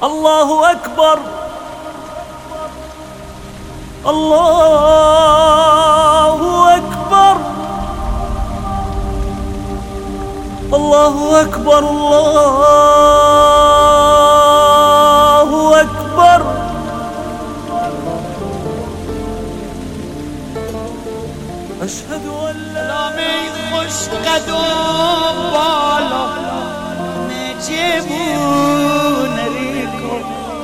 الله أكبر الله أكبر الله أكبر الله أكبر أشهد أن لا خوش قدم بالا نجيبون ريكو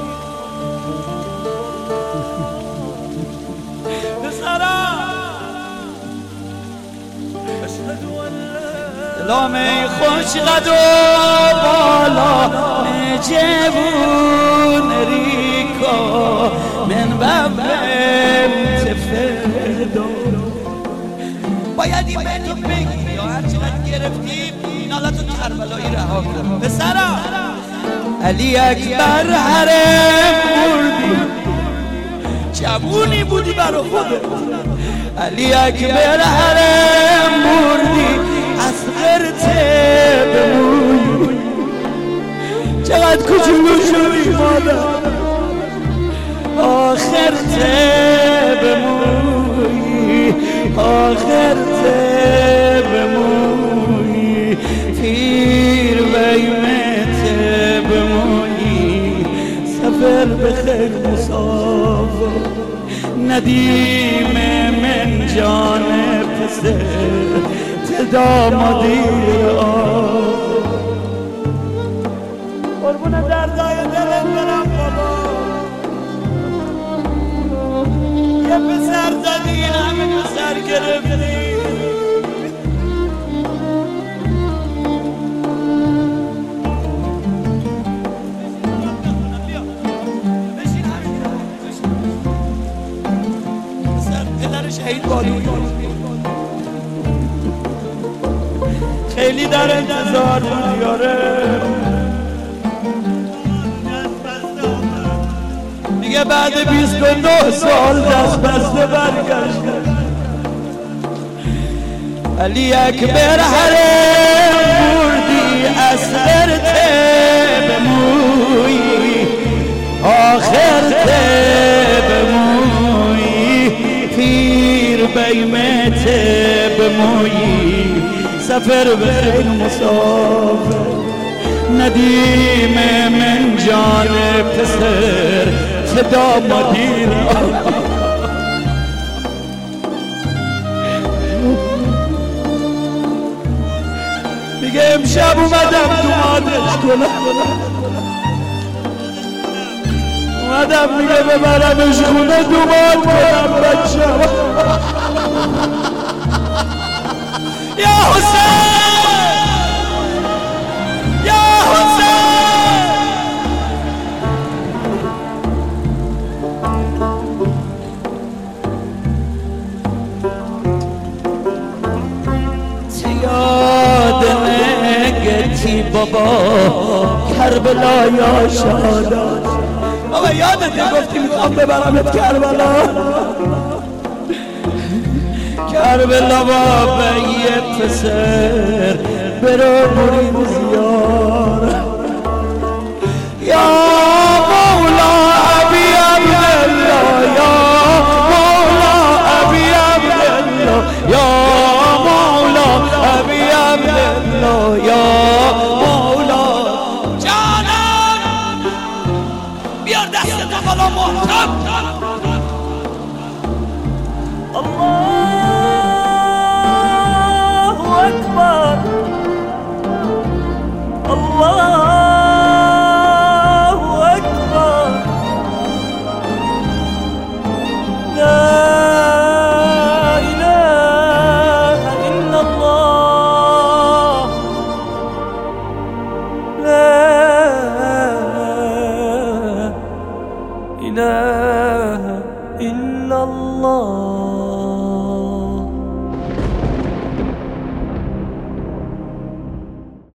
أشهد أن لا خوش قدم بالا نجيبون ريكو من باب تفردو باید این بهتون بگی یا هر چقدر گرفتیم این حالا تو کربلایی رها کن پسرا علی اکبر حرم بردی جوونی بودی برا خودت علی اکبر حرم بردی از غرته بموی چقدر کوچولو شدی مادر آخر بموی آخر بموی پیر بیمت بموی سفر بخیر مسافر ندیم من جان پسر تدامادی قربون دردای دلت برم بابا یه پسر دادی این همه پسر گرفتی پسر شهید بالوی خیلی در انتظار بود یاره میگه بعد 29 سال دست بسته برگشته علی اکبر حرم بردی از غرته بموی آخر بموی پیر بیمت بموی سفر بخیر مسافر ندیم من جان پسر دامادی میگه امشب اومدم دومادش کنم اومدم میگه ببرمش خونه دوماد کنم بچم یا حسین یا حسین نگتی بابا کربلا یا شادات بابا یادت گفتی میخوام ببرمت کربلا کربلا بابا یه پسر برو مرید زیار یا مولا ابی عبدالله یا مولا ابی عبدالله یا مولا ابی عبدالله یا مولا جانم بیار دست تا بالا محترم الله أكبر الله أكبر لا إله إلا الله لا إله إلا الله